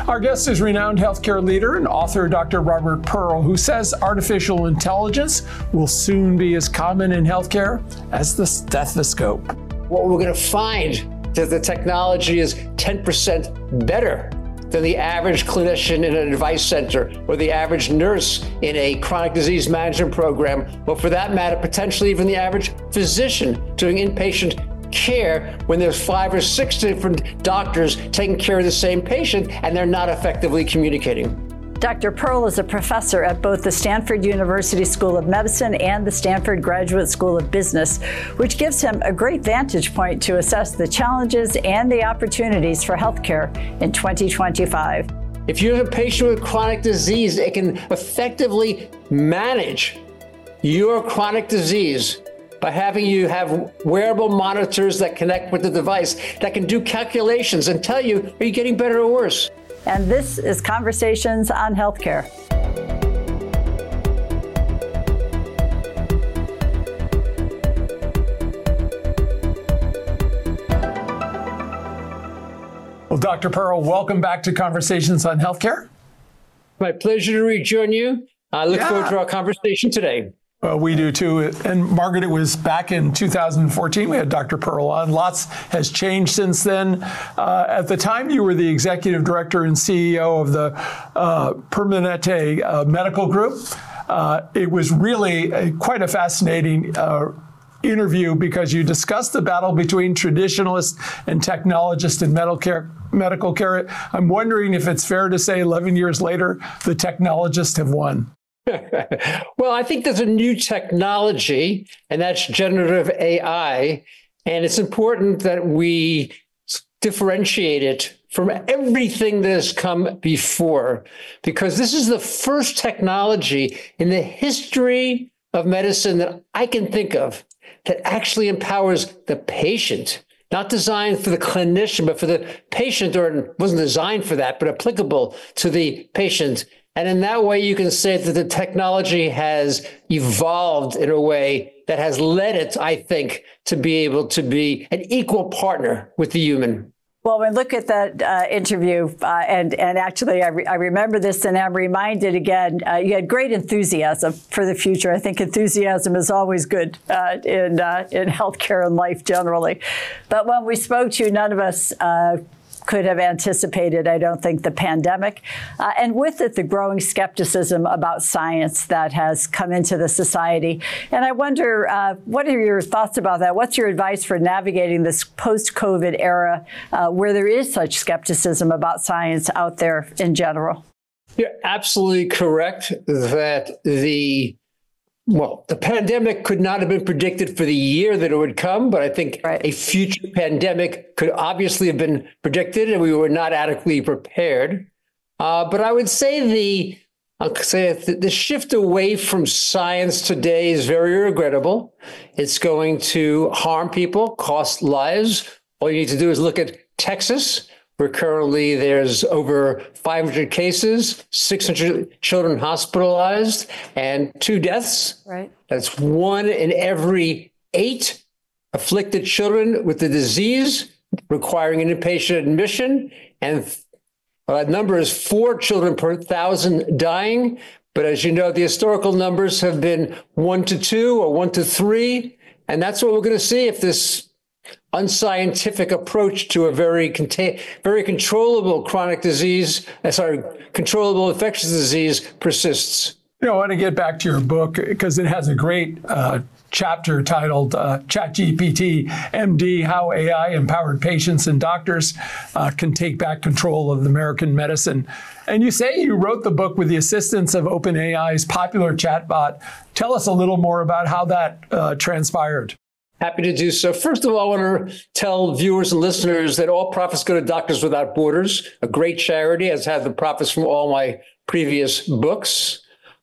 Our guest is renowned healthcare leader and author Dr. Robert Pearl, who says artificial intelligence will soon be as common in healthcare as the stethoscope. What we're going to find that the technology is 10% better than the average clinician in an advice center or the average nurse in a chronic disease management program, or for that matter, potentially even the average physician doing inpatient care when there's 5 or 6 different doctors taking care of the same patient and they're not effectively communicating. Dr. Pearl is a professor at both the Stanford University School of Medicine and the Stanford Graduate School of Business, which gives him a great vantage point to assess the challenges and the opportunities for healthcare in 2025. If you have a patient with chronic disease, it can effectively manage your chronic disease by having you have wearable monitors that connect with the device that can do calculations and tell you, are you getting better or worse? And this is Conversations on Healthcare. Well, Dr. Pearl, welcome back to Conversations on Healthcare. My pleasure to rejoin you. I look forward to our conversation today. We do too. And Margaret, it was back in 2014. We had Dr. Pearl on. Lots has changed since then. At the time, you were the executive director and CEO of the Permanente Medical Group. It was really quite a fascinating interview because you discussed the battle between traditionalists and technologists in medical care. I'm wondering if it's fair to say 11 years later, the technologists have won. Well, I think there's a new technology, and that's generative AI. And it's important that we differentiate it from everything that has come before, because this is the first technology in the history of medicine that I can think of that actually empowers the patient, not designed for the clinician, but for the patient, or it wasn't designed for that, but applicable to the patient. And in that way, you can say that the technology has evolved in a way that has led it, I think, to be able to be an equal partner with the human. Well, when we look at that interview, and actually I remember this and I'm reminded again, you had great enthusiasm for the future. I think enthusiasm is always good in healthcare and life generally. But when we spoke to you, none of us could have anticipated, I don't think, the pandemic. And with it, the growing skepticism about science that has come into the society. And I wonder, what are your thoughts about that? What's your advice for navigating this post-COVID era where there is such skepticism about science out there in general? You're absolutely correct that the pandemic could not have been predicted for the year that it would come, but I think a future pandemic could obviously have been predicted, and we were not adequately prepared. But I would say the shift away from science today is very regrettable. It's going to harm people, cost lives. All you need to do is look at Texas, where currently there's over 500 cases, 600 children hospitalized, and 2 deaths. Right. That's 1 in every 8 afflicted children with the disease requiring an inpatient admission. And that number is 4 children per 1,000 dying. But as you know, the historical numbers have been 1 to 2 or 1 to 3. And that's what we're going to see if this unscientific approach to a very controllable chronic disease, controllable infectious disease persists. I want to get back to your book because it has a great chapter titled ChatGPT MD, How AI Empowered Patients and Doctors Can Take Back Control of American Medicine. And you say you wrote the book with the assistance of OpenAI's popular chatbot. Tell us a little more about how that transpired. Happy to do so. First of all, I want to tell viewers and listeners that all profits go to Doctors Without Borders, a great charity, as have the profits from all my previous books.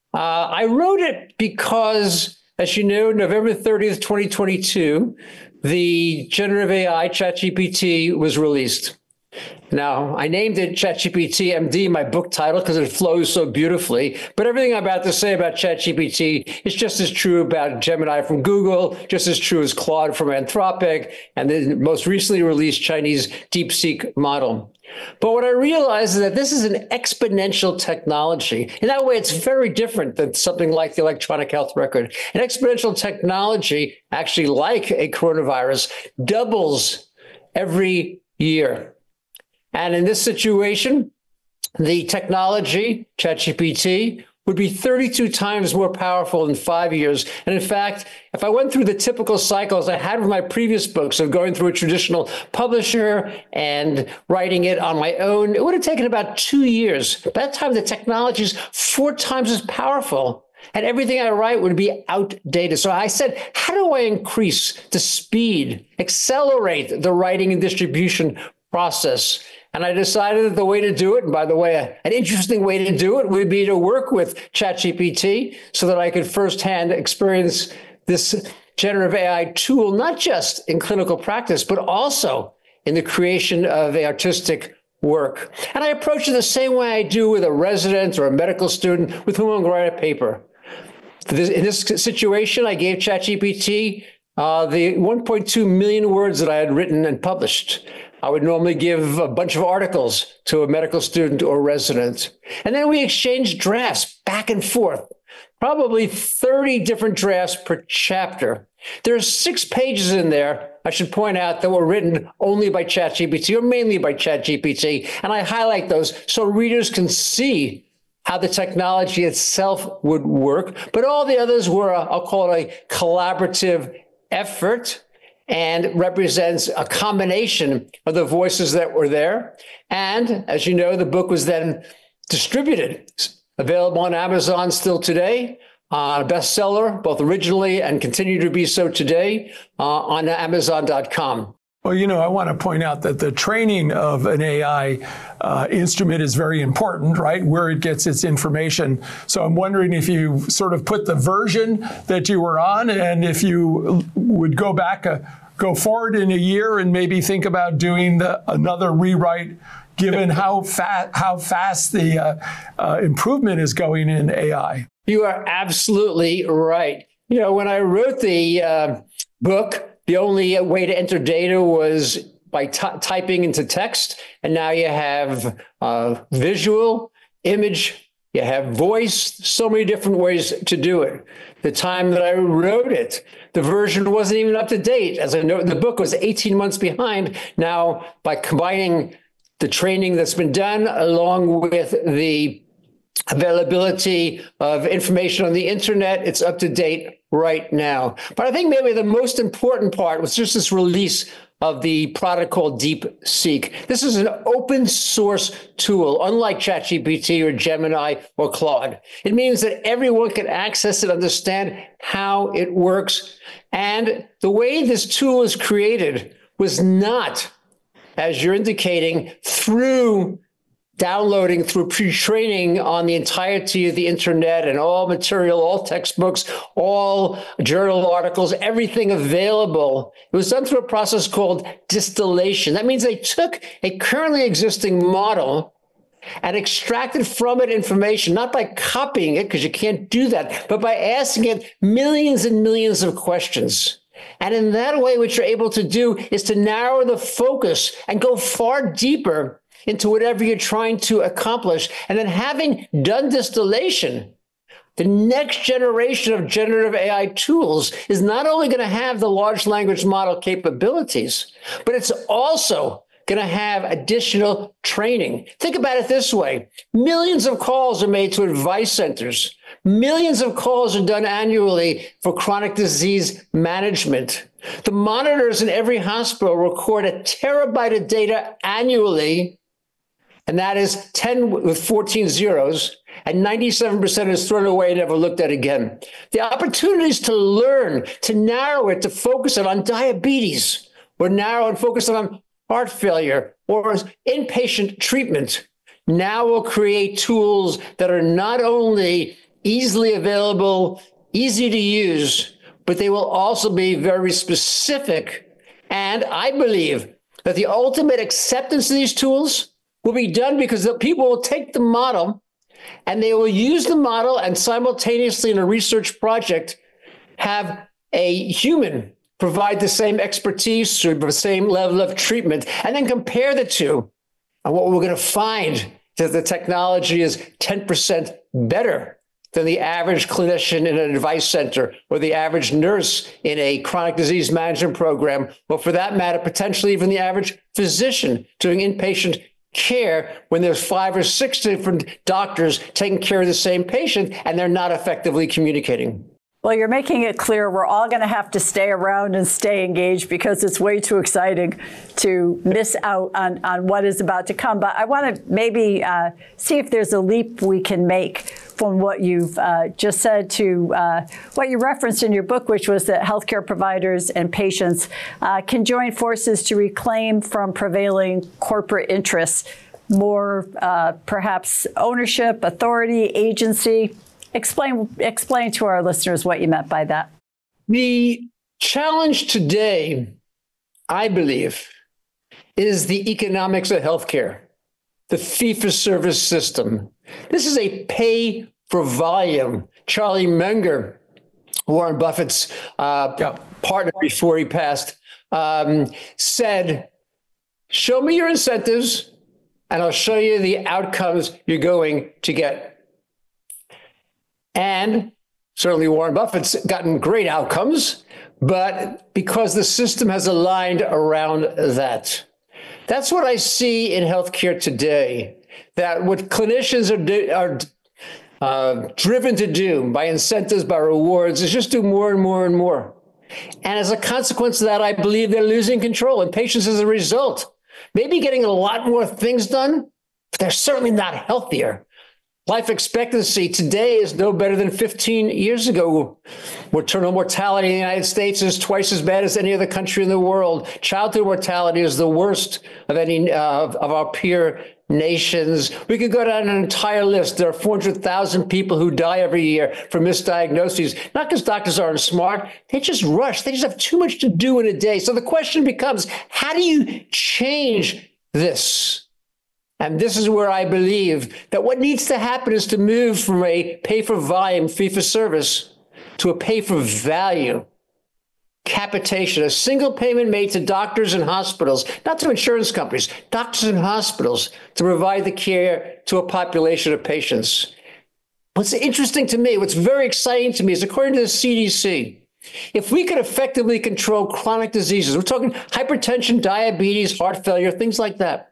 I wrote it because, as you know, November 30th, 2022, the generative AI ChatGPT was released. Now, I named it ChatGPT MD, my book title, because it flows so beautifully. But everything I'm about to say about ChatGPT is just as true about Gemini from Google, just as true as Claude from Anthropic, and the most recently released Chinese DeepSeek model. But what I realize is that this is an exponential technology. In that way, it's very different than something like the electronic health record. An exponential technology, actually like a coronavirus, doubles every year. And in this situation, the technology, ChatGPT, would be 32 times more powerful in 5 years. And in fact, if I went through the typical cycles I had with my previous books of going through a traditional publisher and writing it on my own, it would have taken about 2 years. By that time, the technology is 4 times as powerful, and everything I write would be outdated. So I said, how do I increase the speed, accelerate the writing and distribution process? And I decided that the way to do it, and by the way, an interesting way to do it would be to work with ChatGPT so that I could firsthand experience this generative AI tool, not just in clinical practice, but also in the creation of artistic work. And I approach it the same way I do with a resident or a medical student with whom I'm going to write a paper. In this situation, I gave ChatGPT the 1.2 million words that I had written and published. I would normally give a bunch of articles to a medical student or resident. And then we exchanged drafts back and forth, probably 30 different drafts per chapter. There are 6 pages in there, I should point out, that were written only by ChatGPT or mainly by ChatGPT. And I highlight those so readers can see how the technology itself would work. But all the others were, I'll call it a collaborative effort, and represents a combination of the voices that were there. And as you know, the book was then distributed, available on Amazon still today, a bestseller, both originally and continue to be so today, on Amazon.com. Well, you know, I want to point out that the training of an AI instrument is very important, right? Where it gets its information. So I'm wondering if you sort of put the version that you were on, and if you would go back, go forward in a year and maybe think about doing another rewrite, given how fast the improvement is going in AI. You are absolutely right. You know, when I wrote the book, the only way to enter data was by typing into text. And now you have visual, image, you have voice, so many different ways to do it. The time that I wrote it, the version wasn't even up to date. As I note, the book was 18 months behind. Now, by combining the training that's been done along with the availability of information on the internet, it's up to date right now. But I think maybe the most important part was just this release of the product called DeepSeek. This is an open source tool, unlike ChatGPT or Gemini or Claude. It means that everyone can access it, understand how it works. And the way this tool is created was not, as you're indicating, through downloading through pre-training on the entirety of the internet and all material, all textbooks, all journal articles, everything available. It was done through a process called distillation. That means they took a currently existing model and extracted from it information, not by copying it, because you can't do that, but by asking it millions and millions of questions. And in that way, what you're able to do is to narrow the focus and go far deeper into whatever you're trying to accomplish. And then having done distillation, the next generation of generative AI tools is not only going to have the large language model capabilities, but it's also going to have additional training. Think about it this way. Millions of calls are made to advice centers. Millions of calls are done annually for chronic disease management. The monitors in every hospital record a terabyte of data annually, and that is 10 with 14 zeros, and 97% is thrown away and never looked at again. The opportunities to learn, to narrow it, to focus it on diabetes, or narrow and focus it on heart failure, or inpatient treatment, now will create tools that are not only easily available, easy to use, but they will also be very specific, and I believe that the ultimate acceptance of these tools will be done because the people will take the model and they will use the model and simultaneously in a research project have a human provide the same expertise or the same level of treatment, and then compare the two. And what we're going to find that the technology is 10% better than the average clinician in an advice center or the average nurse in a chronic disease management program, or for that matter, potentially even the average physician doing inpatient care when there's 5 or 6 different doctors taking care of the same patient and they're not effectively communicating. Well, you're making it clear we're all going to have to stay around and stay engaged because it's way too exciting to miss out on what is about to come. But I want to maybe see if there's a leap we can make from what you've just said to what you referenced in your book, which was that healthcare providers and patients can join forces to reclaim from prevailing corporate interests more perhaps ownership, authority, agency. Explain to our listeners what you meant by that. The challenge today, I believe, is the economics of healthcare, the fee-for-service system. This is a pay for volume. Charlie Munger, Warren Buffett's partner before he passed, said, show me your incentives and I'll show you the outcomes you're going to get. And certainly Warren Buffett's gotten great outcomes, but because the system has aligned around that. That's what I see in healthcare today, that what clinicians are driven to do by incentives, by rewards, is just do more and more and more. And as a consequence of that, I believe they're losing control, and patients as a result, maybe getting a lot more things done, but they're certainly not healthier. Life expectancy today is no better than 15 years ago. Maternal mortality in the United States is twice as bad as any other country in the world. Childhood mortality is the worst of any of our peer nations. We could go down an entire list. There are 400,000 people who die every year from misdiagnoses, not because doctors aren't smart. They just rush. They just have too much to do in a day. So the question becomes, how do you change this? And this is where I believe that what needs to happen is to move from a pay-for-volume, fee-for-service, to a pay-for-value capitation, a single payment made to doctors and hospitals, not to insurance companies, doctors and hospitals, to provide the care to a population of patients. What's interesting to me, what's very exciting to me is, according to the CDC, if we could effectively control chronic diseases, we're talking hypertension, diabetes, heart failure, things like that,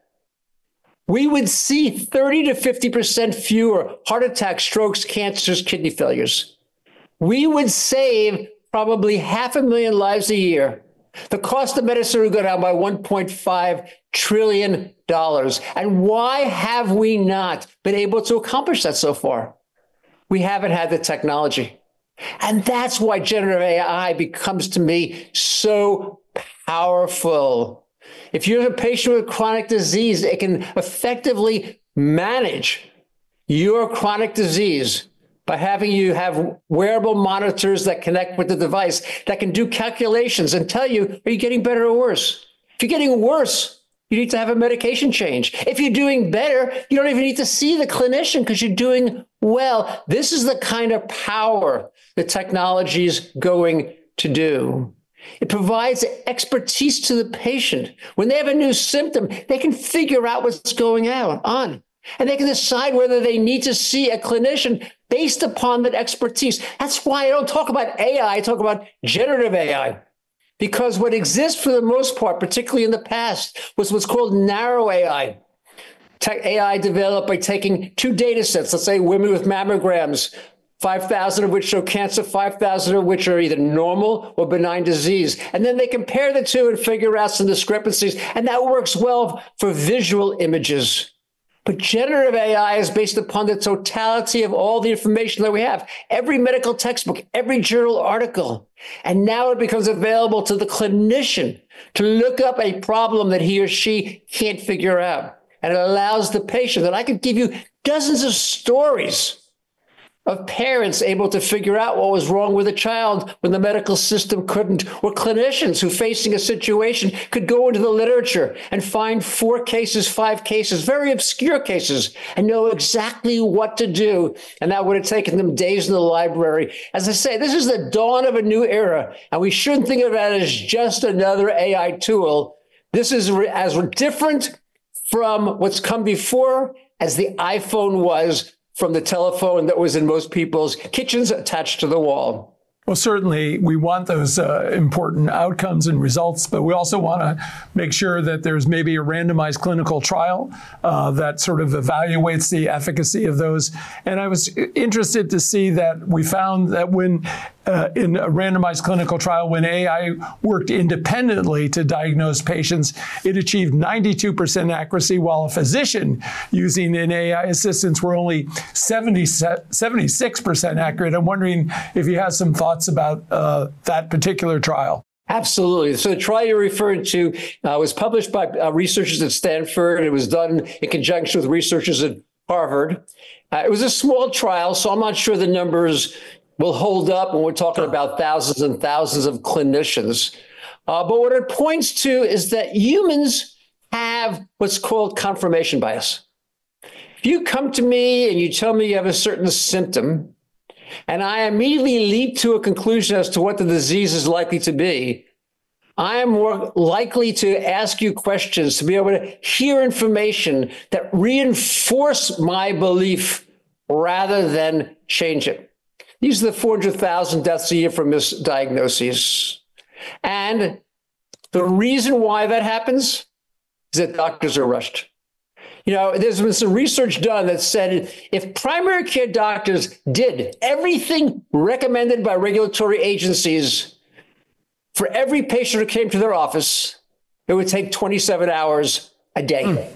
we would see 30 to 50% fewer heart attacks, strokes, cancers, kidney failures. We would save probably 500,000 lives a year. The cost of medicine would go down by $1.5 trillion. And why have we not been able to accomplish that so far? We haven't had the technology. And that's why generative AI becomes, to me, so powerful. If you're a patient with chronic disease, it can effectively manage your chronic disease by having you have wearable monitors that connect with the device that can do calculations and tell you, are you getting better or worse? If you're getting worse, you need to have a medication change. If you're doing better, you don't even need to see the clinician because you're doing well. This is the kind of power that technology is going to do. It provides expertise to the patient. When they have a new symptom, they can figure out what's going on. And they can decide whether they need to see a clinician based upon that expertise. That's why I don't talk about AI, I talk about generative AI. Because what exists for the most part, particularly in the past, was what's called narrow AI. AI developed by taking 2 data sets, let's say women with mammograms, 5,000 of which show cancer, 5,000 of which are either normal or benign disease. And then they compare the two and figure out some discrepancies. And that works well for visual images. But generative AI is based upon the totality of all the information that we have, every medical textbook, every journal article. And now it becomes available to the clinician to look up a problem that he or she can't figure out. And it allows the patient, and I could give you dozens of stories of parents able to figure out what was wrong with a child when the medical system couldn't, or clinicians who, facing a situation, could go into the literature and find 4 cases, 5 cases, very obscure cases, and know exactly what to do. And that would have taken them days in the library. As I say, this is the dawn of a new era, and we shouldn't think of it as just another AI tool. This is as different from what's come before as the iPhone was from the telephone that was in most people's kitchens attached to the wall. Well, certainly we want those important outcomes and results, but we also want to make sure that there's maybe a randomized clinical trial that sort of evaluates the efficacy of those. And I was interested to see that we found that when in a randomized clinical trial, when AI worked independently to diagnose patients, it achieved 92% accuracy, while a physician using an AI assistance were only 76% accurate. I'm wondering if you have some thoughts about that particular trial. Absolutely. So the trial you're referring to was published by researchers at Stanford. It was done in conjunction with researchers at Harvard. It was a small trial, so I'm not sure the numbers will hold up when we're talking about thousands and thousands of clinicians. But what it points to is that humans have what's called confirmation bias. If you come to me and you tell me you have a certain symptom, and I immediately leap to a conclusion as to what the disease is likely to be, I am more likely to ask you questions, to be able to hear information that reinforce my belief rather than change it. These are the 400,000 deaths a year from misdiagnoses. And the reason why that happens is that doctors are rushed. You know, there's been some research done that said if primary care doctors did everything recommended by regulatory agencies for every patient who came to their office, it would take 27 hours a day.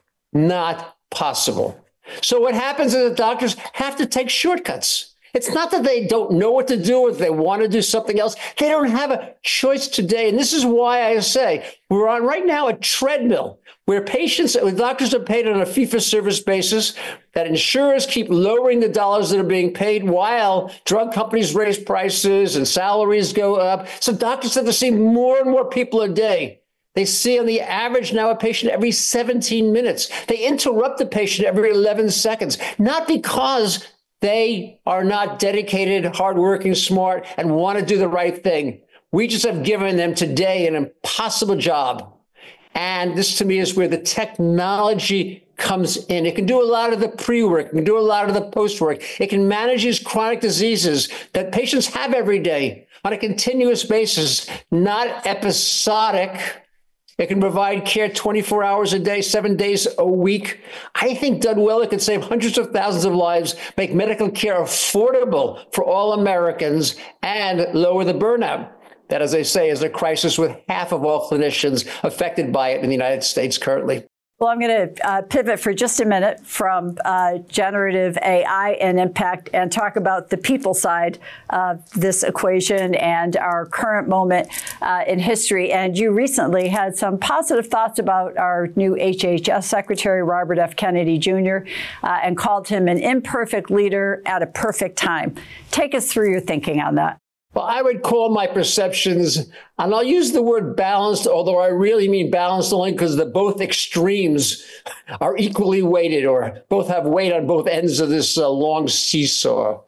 Not possible. So what happens is that doctors have to take shortcuts. It's not that they don't know what to do or they want to do something else. They don't have a choice today. And this is why I say we're on right now a treadmill where doctors are paid on a fee-for-service basis, that insurers keep lowering the dollars that are being paid while drug companies raise prices and salaries go up. So doctors have to see more and more people a day. They see on the average now a patient every 17 minutes. They interrupt the patient every 11 seconds, not because they are not dedicated, hardworking, smart, and want to do the right thing. We just have given them today an impossible job. And this, to me, is where the technology comes in. It can do a lot of the pre-work. It can do a lot of the post-work. It can manage these chronic diseases that patients have every day on a continuous basis, not episodic. It can provide care 24 hours a day, 7 days a week. I think done well, it could save hundreds of thousands of lives, make medical care affordable for all Americans, and lower the burnout. That, as I say, is a crisis with half of all clinicians affected by it in the United States currently. Well, I'm going to pivot for just a minute from generative AI and impact and talk about the people side of this equation and our current moment in history. And you recently had some positive thoughts about our new HHS Secretary, Robert F. Kennedy Jr., and called him an imperfect leader at a perfect time. Take us through your thinking on that. Well, I would call my perceptions, and I'll use the word balanced, although I really mean balanced only because both extremes are equally weighted, or both have weight on both ends of this long seesaw.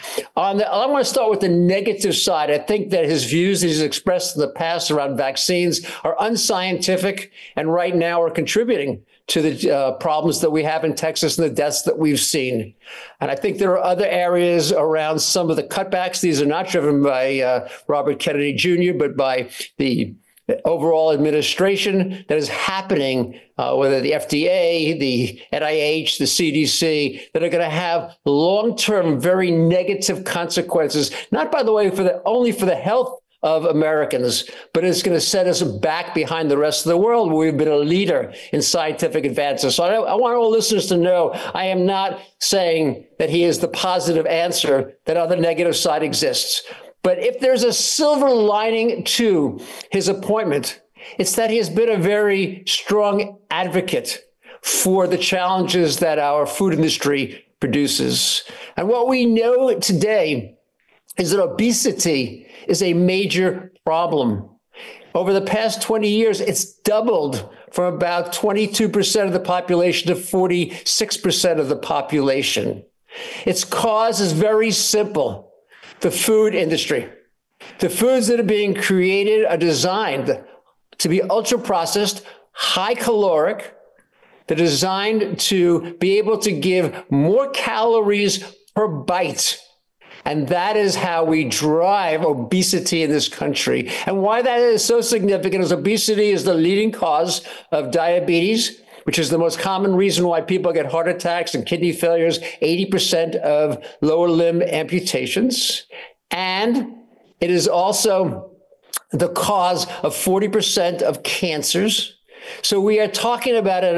I want to start with the negative side. I think that his views that he's expressed in the past around vaccines are unscientific, and right now are contributing to the problems that we have in Texas and the deaths that we've seen. And I think there are other areas around some of the cutbacks. These are not driven by Robert Kennedy Jr., but by the overall administration that is happening, whether the FDA, the NIH, the CDC, that are going to have long-term, very negative consequences, not, by the way, only for the health of Americans, but it's going to set us back behind the rest of the world where we've been a leader in scientific advances. So I want all listeners to know I am not saying that he is the positive answer, that other negative side exists. But if there's a silver lining to his appointment, it's that he has been a very strong advocate for the challenges that our food industry produces. And what we know today is that obesity is a major problem. Over the past 20 years, it's doubled from about 22% of the population to 46% of the population. Its cause is very simple: the food industry. The foods that are being created are designed to be ultra processed, high caloric. They're designed to be able to give more calories per bite. And that is how we drive obesity in this country. And why that is so significant is obesity is the leading cause of diabetes, which is the most common reason why people get heart attacks and kidney failures, 80% of lower limb amputations. And it is also the cause of 40% of cancers. So we are talking about an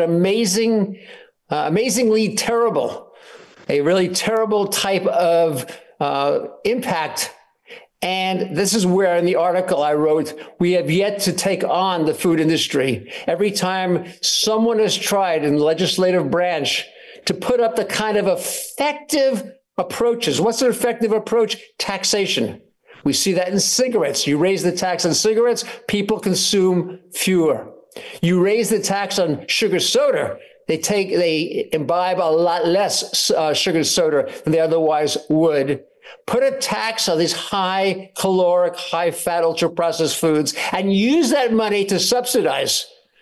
amazingly terrible, a really terrible type of impact. And this is where in the article I wrote, we have yet to take on the food industry. Every time someone has tried in the legislative branch to put up the kind of effective approaches. What's an effective approach? Taxation. We see that in cigarettes. You raise the tax on cigarettes, people consume fewer. You raise the tax on sugar soda, they imbibe a lot less sugar soda than they otherwise would. Put a tax on these high caloric, high fat, ultra processed foods and use that money to subsidize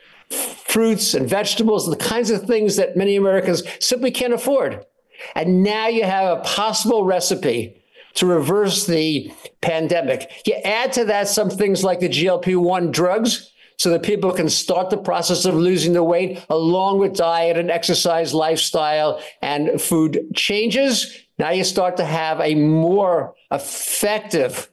fruits and vegetables and the kinds of things that many Americans simply can't afford. And now you have a possible recipe to reverse the pandemic. You add to that some things like the GLP-1 drugs, so that people can start the process of losing the weight along with diet and exercise lifestyle and food changes. Now you start to have a more effective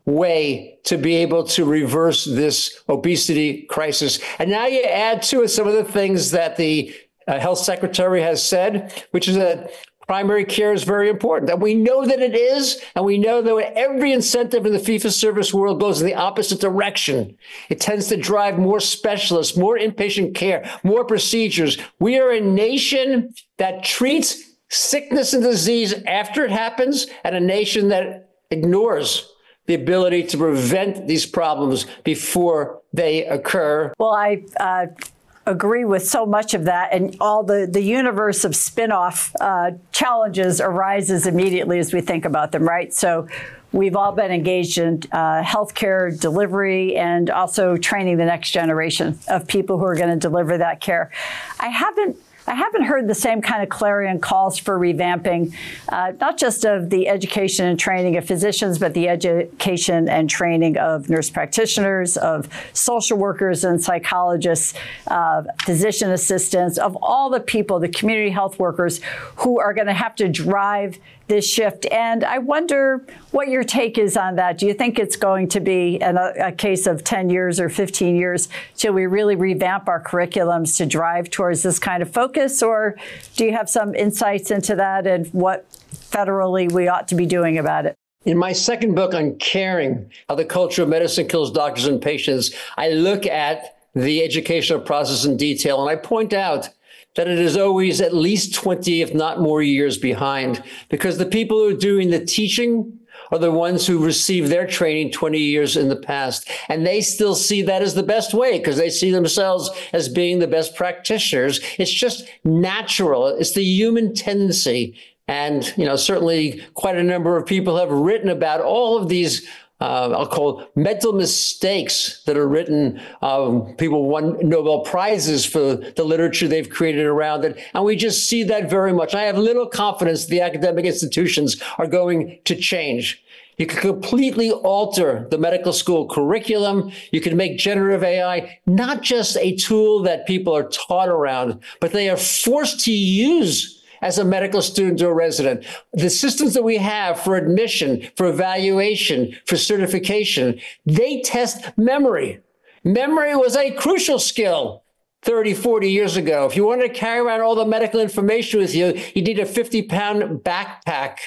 way to be able to reverse this obesity crisis. And now you add to it some of the things that the health secretary has said, which is that primary care is very important. And we know that it is, and we know that every incentive in the fee-for-service world goes in the opposite direction. It tends to drive more specialists, more inpatient care, more procedures. We are a nation that treats sickness and disease after it happens, and a nation that ignores the ability to prevent these problems before they occur. Well, I agree with so much of that, and all the universe of spin-off challenges arises immediately as we think about them, right? So we've all been engaged in healthcare delivery and also training the next generation of people who are going to deliver that care. I haven't heard the same kind of clarion calls for revamping, not just of the education and training of physicians, but the education and training of nurse practitioners, of social workers and psychologists, physician assistants, of all the people, the community health workers who are going to have to drive this shift. And I wonder what your take is on that. Do you think it's going to be a case of 10 years or 15 years till we really revamp our curriculums to drive towards this kind of focus? Or do you have some insights into that and what federally we ought to be doing about it? In my second book on caring, how the culture of medicine kills doctors and patients, I look at the educational process in detail, and I point out that it is always at least 20, if not more years behind, because the people who are doing the teaching are the ones who received their training 20 years in the past. And they still see that as the best way because they see themselves as being the best practitioners. It's just natural. It's the human tendency. And, certainly quite a number of people have written about all of these I'll call mental mistakes that are written. People won Nobel Prizes for the literature they've created around it. And we just see that very much. I have little confidence the academic institutions are going to change. You can completely alter the medical school curriculum. You can make generative AI not just a tool that people are taught around, but they are forced to use as a medical student or resident. The systems that we have for admission, for evaluation, for certification, they test memory. Memory was a crucial skill 30, 40 years ago. If you wanted to carry around all the medical information with you, you need a 50-pound backpack.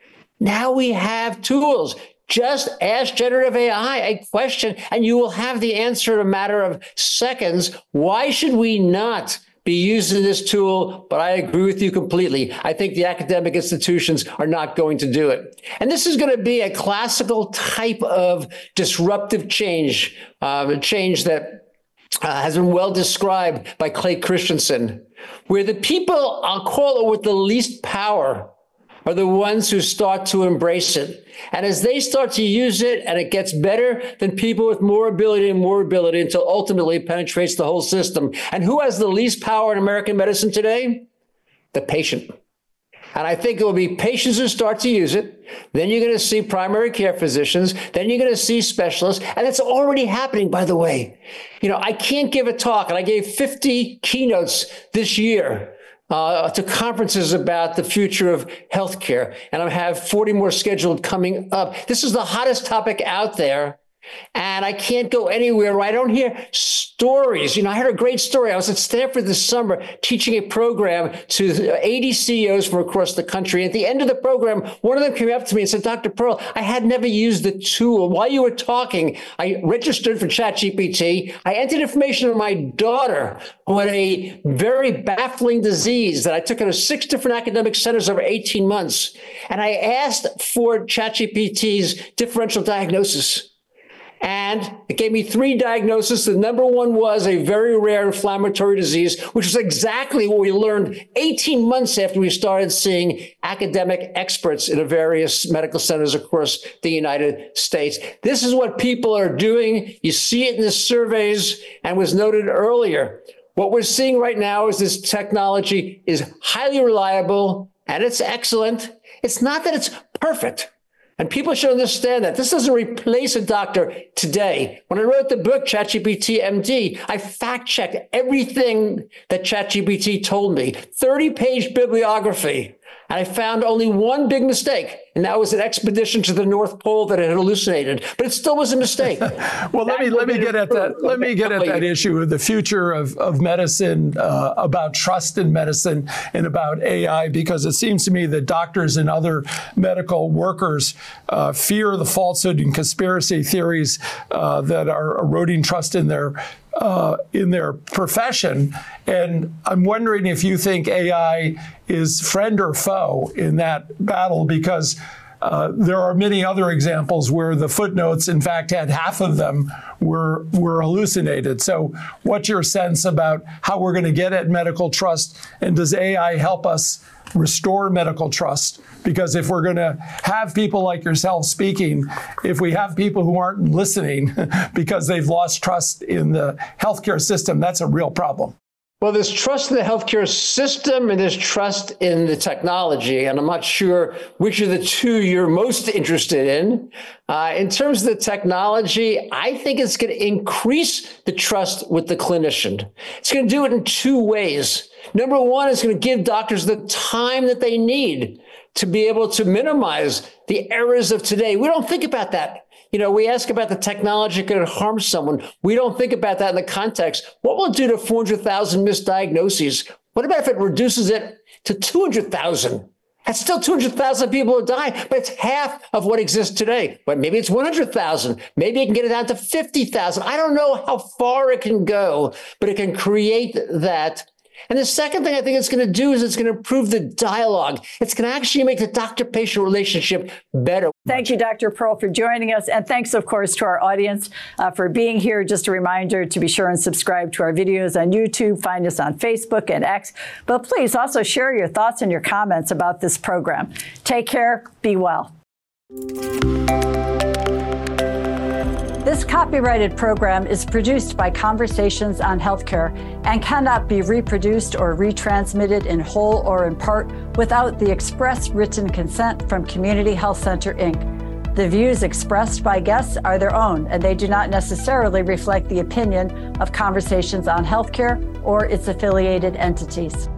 Now we have tools. Just ask generative AI a question and you will have the answer in a matter of seconds. Why should we not be using this tool, but I agree with you completely. I think the academic institutions are not going to do it. And this is going to be a classical type of disruptive change, change that has been well described by Clay Christensen, where the people, I'll call it, with the least power are the ones who start to embrace it. And as they start to use it and it gets better, then people with more ability until ultimately it penetrates the whole system. And who has the least power in American medicine today? The patient. And I think it will be patients who start to use it. Then you're going to see primary care physicians. Then you're going to see specialists. And it's already happening, by the way. You know, I can't give a talk, and I gave 50 keynotes this year to conferences about the future of healthcare. And I have 40 more scheduled coming up. This is the hottest topic out there. And I can't go anywhere where I don't hear stories. You know, I heard a great story. I was at Stanford this summer teaching a program to 80 CEOs from across the country. At the end of the program, one of them came up to me and said, Dr. Pearl, I had never used the tool. While you were talking, I registered for ChatGPT. I entered information on my daughter who had a very baffling disease that I took her to 6 different academic centers over 18 months. And I asked for ChatGPT's differential diagnosis. And it gave me 3 diagnoses. The number one was a very rare inflammatory disease, which was exactly what we learned 18 months after we started seeing academic experts in various medical centers across the United States. This is what people are doing. You see it in the surveys and was noted earlier. What we're seeing right now is this technology is highly reliable and it's excellent. It's not that it's perfect. And people should understand that this doesn't replace a doctor today. When I wrote the book, ChatGPT MD, I fact-checked everything that ChatGPT told me, 30-page bibliography. And I found only one big mistake, and that was an expedition to the North Pole that had hallucinated. But it still was a mistake. Well, let me get at that. Let me get at that issue of the future of medicine, about trust in medicine, and about AI, because it seems to me that doctors and other medical workers fear the falsehood and conspiracy theories that are eroding trust in their profession. And I'm wondering if you think AI is friend or foe in that battle, because there are many other examples where the footnotes, in fact, had half of them were hallucinated. So what's your sense about how we're going to get at medical trust? And does AI help us restore medical trust? Because if we're going to have people like yourself speaking, if we have people who aren't listening because they've lost trust in the healthcare system, that's a real problem. Well, there's trust in the healthcare system and there's trust in the technology. And I'm not sure which of the two you're most interested in. In terms of the technology, I think it's going to increase the trust with the clinician. It's going to do it in 2 ways. Number one, it's going to give doctors the time that they need to be able to minimize the errors of today. We don't think about that. You know, we ask about the technology could harm someone. We don't think about that in the context. What will it do to 400,000 misdiagnoses? What about if it reduces it to 200,000? That's still 200,000 people who die, but it's half of what exists today. But maybe it's 100,000. Maybe it can get it down to 50,000. I don't know how far it can go, but it can create that. And the second thing I think it's going to do is it's going to improve the dialogue. It's going to actually make the doctor-patient relationship better. Thank you, Dr. Pearl, for joining us. And thanks, of course, to our audience for being here. Just a reminder to be sure and subscribe to our videos on YouTube. Find us on Facebook and X. But please also share your thoughts and your comments about this program. Take care. Be well. This copyrighted program is produced by Conversations on Healthcare and cannot be reproduced or retransmitted in whole or in part without the express written consent from Community Health Center, Inc. The views expressed by guests are their own, and they do not necessarily reflect the opinion of Conversations on Healthcare or its affiliated entities.